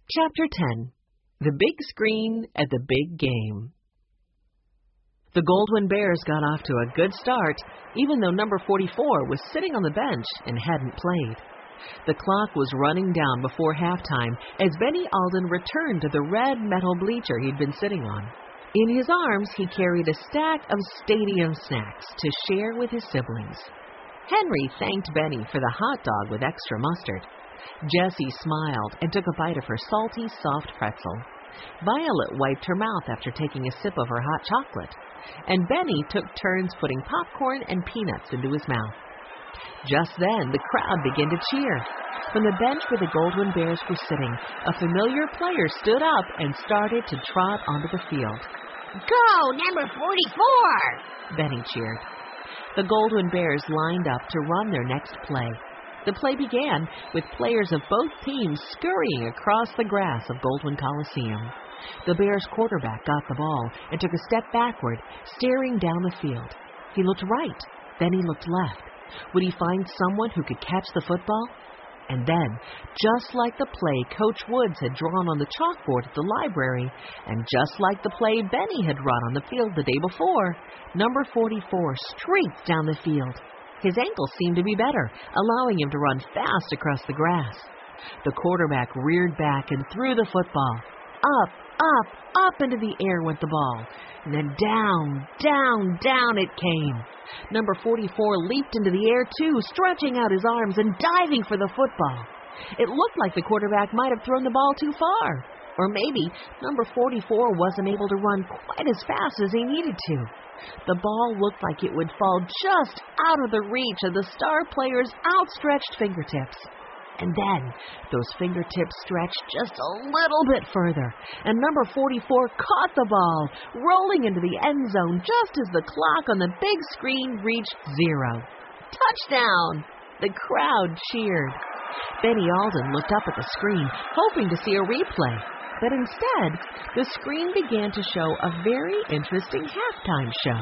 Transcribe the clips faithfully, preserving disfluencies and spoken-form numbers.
Chapter ten. The Big Screen at the Big Game. The Goldwyn Bears got off to a good start, even though number forty-four was sitting on the bench and hadn't played. The clock was running down before halftime as Benny Alden returned to the red metal bleacher he'd been sitting on. In his arms, he carried a stack of stadium snacks to share with his siblings. Henry thanked Benny for the hot dog with extra mustard. Jessie smiled and took a bite of her salty, soft pretzel. Violet wiped her mouth after taking a sip of her hot chocolate, and Benny took turns putting popcorn and peanuts into his mouth. Just then, the crowd began to cheer. From the bench where the Goldwyn Bears were sitting, a familiar player stood up and started to trot onto the field. "Go, number forty-four!" Benny cheered. The Goldwyn Bears lined up to run their next play. The play began with players of both teams scurrying across the grass of Goldwyn Coliseum. The Bears quarterback got the ball and took a step backward, staring down the field. He looked right, then he looked left. Would he find someone who could catch the football? And then, just like the play Coach Woods had drawn on the chalkboard at the library, and just like the play Benny had run on the field the day before, number forty-four streaked down the field. His ankle seemed to be better, allowing him to run fast across the grass. The quarterback reared back and threw the football. Up, up, up into the air went the ball, and then down, down, down it came. Number forty-four leaped into the air too, stretching out his arms and diving for the football. It looked like the quarterback might have thrown the ball too far. Or maybe number forty-four wasn't able to run quite as fast as he needed to. The ball looked like it would fall just out of the reach of the star player's outstretched fingertips. And then those fingertips stretched just a little bit further, and number forty-four caught the ball, rolling into the end zone just as the clock on the big screen reached zero. Touchdown! The crowd cheered. Benny Alden looked up at the screen, hoping to see a replay. But instead, the screen began to show a very interesting halftime show.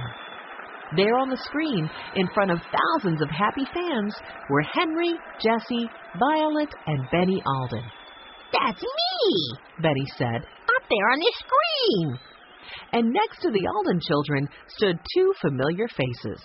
There on the screen, in front of thousands of happy fans, were Henry, Jessie, Violet, and Benny Alden. "That's me," Benny said, "up there on the screen." And next to the Alden children stood two familiar faces.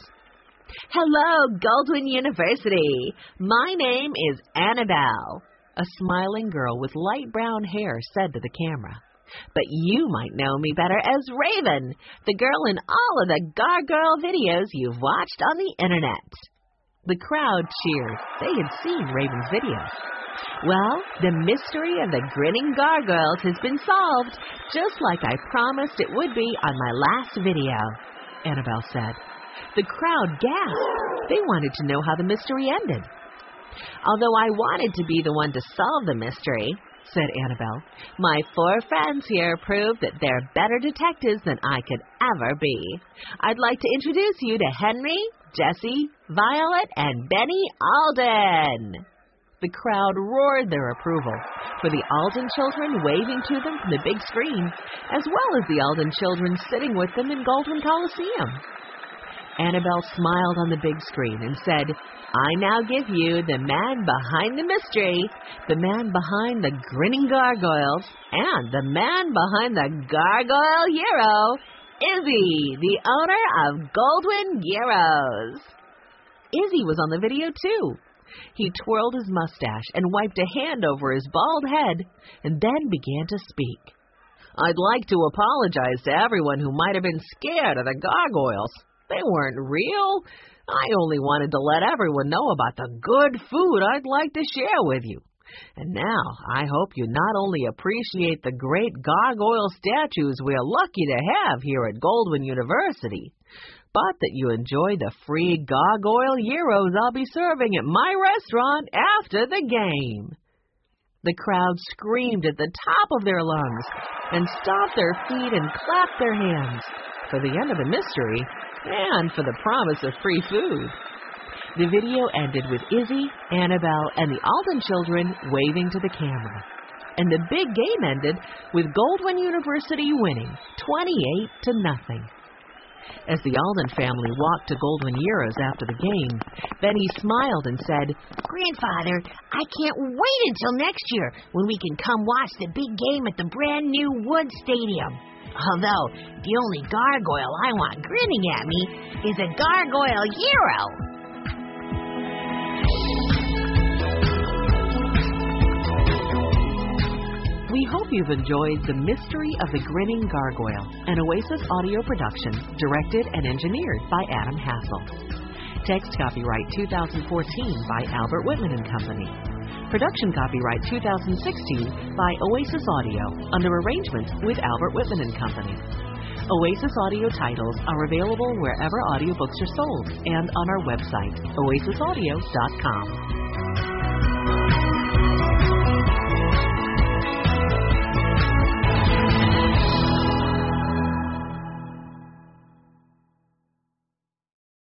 "Hello, Goldwyn University. My name is Annabelle," a smiling girl with light brown hair said to the camera. "But you might know me better as Raven, the girl in all of the Gargoyle videos you've watched on the internet." The crowd cheered. They had seen Raven's videos. "Well, the mystery of the grinning gargoyles has been solved, just like I promised it would be on my last video," Annabelle said. The crowd gasped. They wanted to know how the mystery ended. "Although I wanted to be the one to solve the mystery," said Annabelle, "my four friends here proved that they're better detectives than I could ever be. I'd like to introduce you to Henry, Jessie, Violet, and Benny Alden." The crowd roared their approval, for the Alden children waving to them from the big screen, as well as the Alden children sitting with them in Goldwyn Coliseum. Annabelle smiled on the big screen and said, "I now give you the man behind the mystery, the man behind the grinning gargoyles, and the man behind the gargoyle hero, Izzy, the owner of Goldwyn Gyros." Izzy was on the video too. He twirled his mustache and wiped a hand over his bald head, and then began to speak. "I'd like to apologize to everyone who might have been scared of the gargoyles. They weren't real. I only wanted to let everyone know about the good food I'd like to share with you. And now I hope you not only appreciate the great gargoyle statues we're lucky to have here at Goldwyn University, but that you enjoy the free gargoyle gyros I'll be serving at my restaurant after the game." The crowd screamed at the top of their lungs and stomped their feet and clapped their hands for the end of the mystery and for the promise of free food. The video ended with Izzy, Annabelle, and the Alden children waving to the camera. And the big game ended with Goldwyn University winning twenty-eight to nothing. As the Alden family walked to Goldwyn Yera's after the game, Benny smiled and said, Grandfather, I can't wait until next year when we can come watch the big game at the brand new Wood Stadium. Although, the only gargoyle I want grinning at me is a gargoyle hero. We hope you've enjoyed The Mystery of the Grinning Gargoyle, an Oasis audio production directed and engineered by Adam Hassel. Text copyright two thousand fourteen by Albert Whitman and Company. Production copyright two thousand sixteen by Oasis Audio under arrangements with Albert Whitman and Company. Oasis audio titles are available wherever audiobooks are sold and on our website, oasis audio dot com.